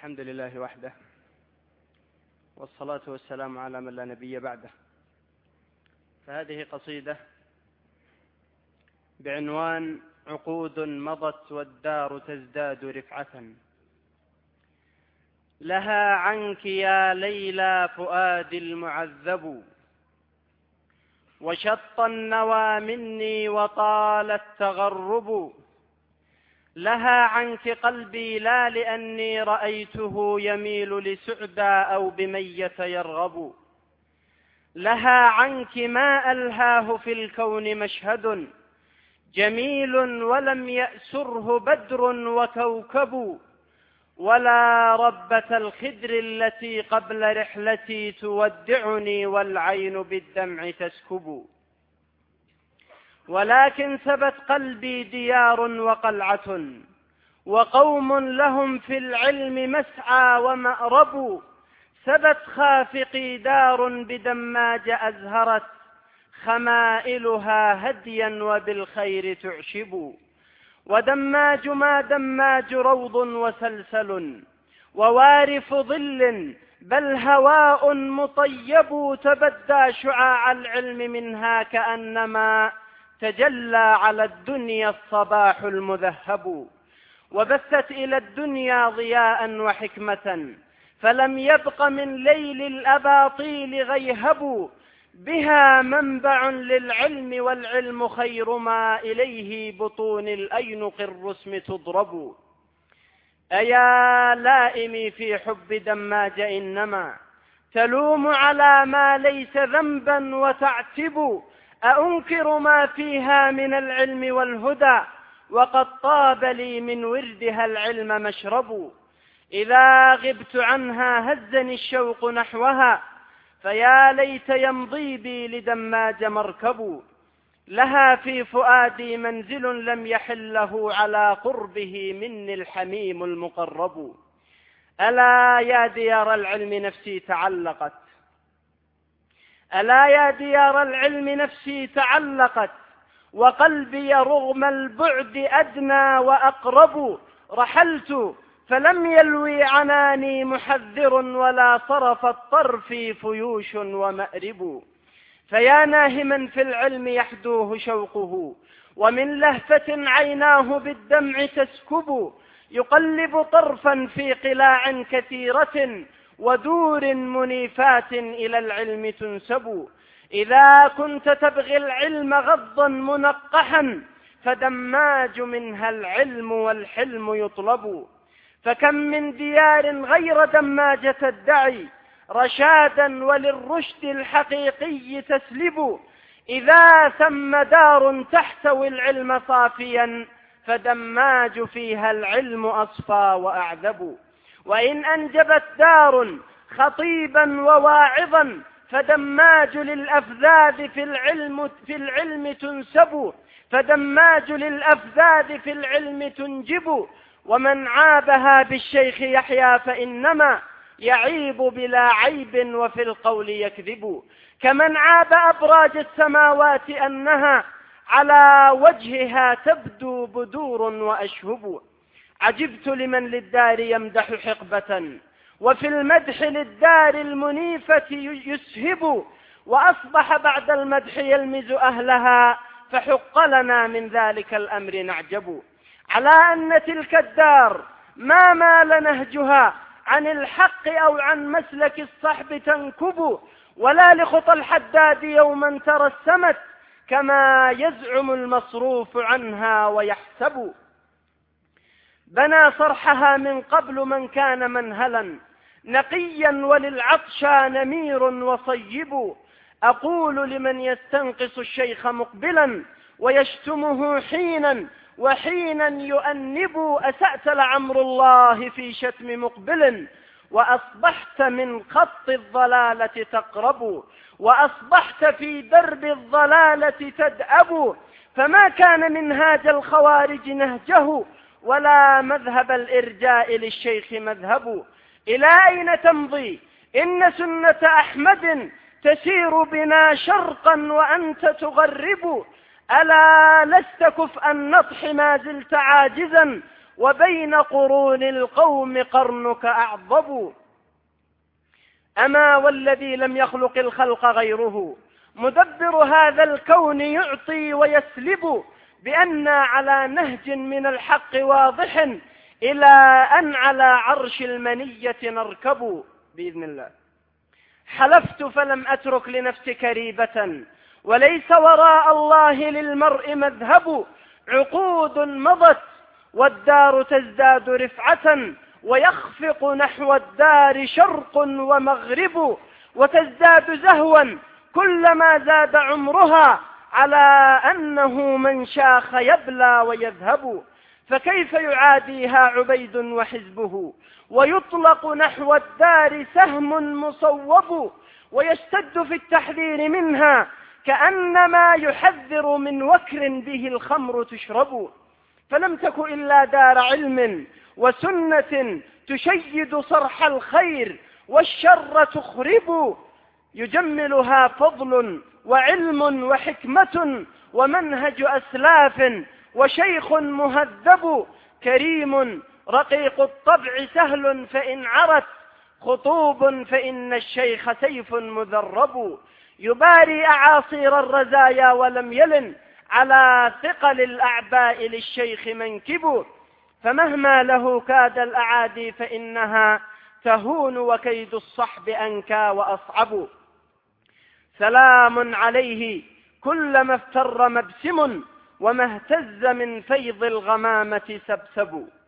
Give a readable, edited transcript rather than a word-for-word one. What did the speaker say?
الحمد لله وحده، والصلاة والسلام على من لا نبي بعده. فهذه قصيدة بعنوان عقود مضت والدار تزداد رفعة. لها عنك يا ليلى فؤادي المعذب، وشط النوى مني وطال التغرب. لها عنك قلبي لا لأني رأيته يميل لسعدى أو بمية يرغب. لها عنك ما ألهاه في الكون مشهد جميل ولم يأسره بدر وكوكب. ولا ربة الخدر التي قبل رحلتي تودعني والعين بالدمع تسكب. ولكن ثبت قلبي ديار وقلعة، وقوم لهم في العلم مسعى ومأرب. ثبت خافقي دار بدماج أزهرت خمائلها هديا وبالخير تعشب. ودماج ما دماج روض وسلسل ووارف ظل، بل هواء مطيب. تبدى شعاع العلم منها كأنما تجلى على الدنيا الصباح المذهب. وبثت إلى الدنيا ضياء وحكمة، فلم يبق من ليل الأباطيل غيهب. بها منبع للعلم، والعلم خير ما إليه بطون الأينق الرسم تضرب. أيا لائمي في حب دماج إنما تلوم على ما ليس ذنبا وتعتب. أأنكر ما فيها من العلم والهدى، وقد طاب لي من وردها العلم مشرب. إذا غبت عنها هزني الشوق نحوها، فيا ليت يمضي بي لدماج مركب. لها في فؤادي منزل لم يحله على قربه مني الحميم المقرب. ألا يا ديار العلم نفسي تعلقت، ألا يا ديار العلم نفسي تعلقت، وقلبي رغم البعد أدنى وأقرب. رحلت فلم يلوي عناني محذر، ولا صرف الطرف فيوش ومأرب. فيا ناهما في العلم يحدوه شوقه، ومن لهفة عيناه بالدمع تسكب. يقلب طرفا في قلاع كثيرة، ودور منيفات إلى العلم تنسب. إذا كنت تبغي العلم غضا منقحا، فدماج منها العلم والحلم يطلب. فكم من ديار غير دماجة تدعي رشادا وللرشد الحقيقي تسلب. إذا ثم دار تحتوي العلم صافيا، فدماج فيها العلم أصفى وأعذب. وإن أنجبت دار خطيبا وواعظا، فدماج للأفذاذ في العلم تنسب. فدماج للأفذاذ في العلم تنجب. ومن عابها بالشيخ يحيى فإنما يعيب بلا عيب وفي القول يكذب. كمن عاب أبراج السماوات أنها على وجهها تبدو بدور وأشهب. عجبت لمن للدار يمدح حقبة، وفي المدح للدار المنيفة يسهب. وأصبح بعد المدح يلمز أهلها، فحق لنا من ذلك الأمر نعجب. على أن تلك الدار ما مال نهجها عن الحق أو عن مسلك الصحب تنكب. ولا لخطى الحداد يوما ترسمت، كما يزعم المصروف عنها ويحسب. بنى صرحها من قبل من كان منهلا نقيا، وللعطشى نمير وصيب. أقول لمن يستنقص الشيخ مقبلا، ويشتمه حينا وحينا يؤنب. أسأت لعمر الله في شتم مقبل، وأصبحت من خط الضلالة تقرب. وأصبحت في درب الضلالة تدأب. فما كان منهاج الخوارج نهجه، ولا مذهب الإرجاء للشيخ مذهب. إلى أين تمضي؟ إن سنة أحمد تسير بنا شرقا وأنت تغرب. ألا لست كفء النطح ما زلت عاجزا، وبين قرون القوم قرنك أعضب. أما والذي لم يخلق الخلق غيره، مدبر هذا الكون يعطي ويسلب، بأننا على نهج من الحق واضح، إلى أن على عرش المنية نركب بإذن الله. حلفت فلم أترك لنفسك ريبة، وليس وراء الله للمرء مذهب. عقود مضت والدار تزداد رفعة، ويخفق نحو الدار شرق ومغرب، وتزداد زهوا كلما زاد عمرها، على أنه من شاخ يبلى ويذهب. فكيف يعاديها عبيد وحزبه، ويطلق نحو الدار سهم مصوب، ويشتد في التحذير منها كأنما يحذر من وكر به الخمر تشرب. فلم تك إلا دار علم وسنة تشيد صرح الخير والشر تخرب، يجملها فضل وعلم وحكمة ومنهج أسلاف وشيخ مهذب. كريم رقيق الطبع سهل فإن عرت خطوب، فإن الشيخ سيف مذرب. يباري أعاصير الرزايا ولم يلن، على ثقل الأعباء للشيخ منكب. فمهما له كاد الأعادي فإنها تهون، وكيد الصحب أنكى وأصعب. سلام عليه كلما افتر مبسم، وما اهتز من فيض الغمامة سبسب.